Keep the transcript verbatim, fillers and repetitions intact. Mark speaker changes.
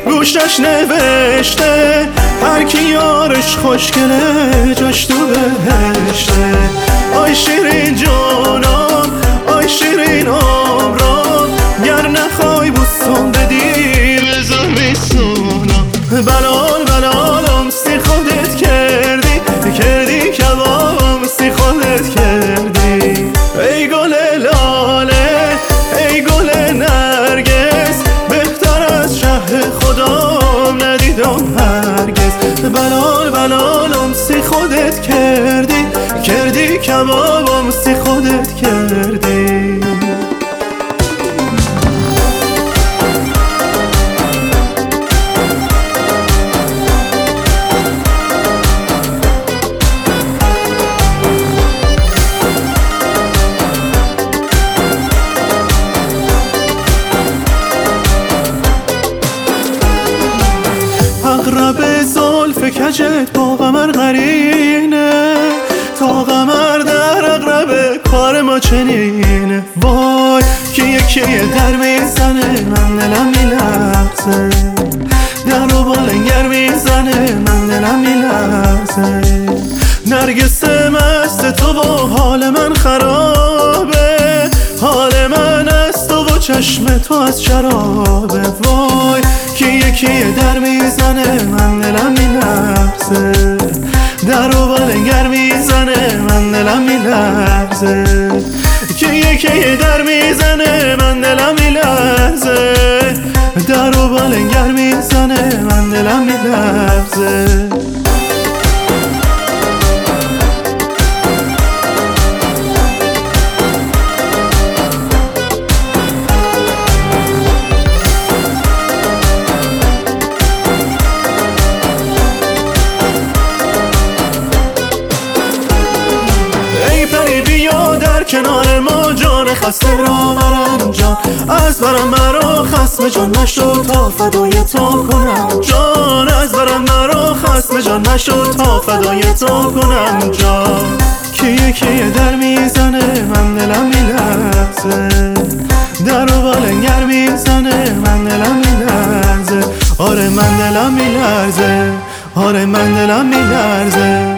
Speaker 1: گوشش نوشته هر کی یارش خوشگله جاش تو بهشته. آی شیرین جانم آی شیرین عمرم، گر نخوای بوسم بدی بذار بسونم. بلال بلالم سی خودت کردی، کردی کبابم سی خودت کردی. ای گل لاله ای گل نرگس، بهتر از شه خودم ندیدم هرگز. بلال بلالم سی خودت کردی، کردی کبابم سی خودت کردی. اقرب زلف کجت با قمر قرینه، تا قمر در اقرب کار ما چنینه. وای که یکی در میزنه من دلم میلرزه، در و بالنگر میزنه من دلم میلرزه. نرگس مست تو و حال من خرابه، حال من از تو و چشم تو از شرابه. وای که یکی در میزنه من دلم میلرزه، در و بالنگر میزنه من دلم میلرزه. که یکی در میزنه من دلم میلرزه، در و بالنگر میزنه من دلم میلرزه. کنار ما جان خسته را مرم جان، از برم مرا خسم جان نشد تا فدای تو کنم جان. از برم مرا خسم جان نشد تا فدای تو کنم جان. که یکی در میزنه من دلم میلرزه، در و بالنگر میزنه من دلم میلرزه. آره من دلم میلرزه، آره من دلم میلرزه.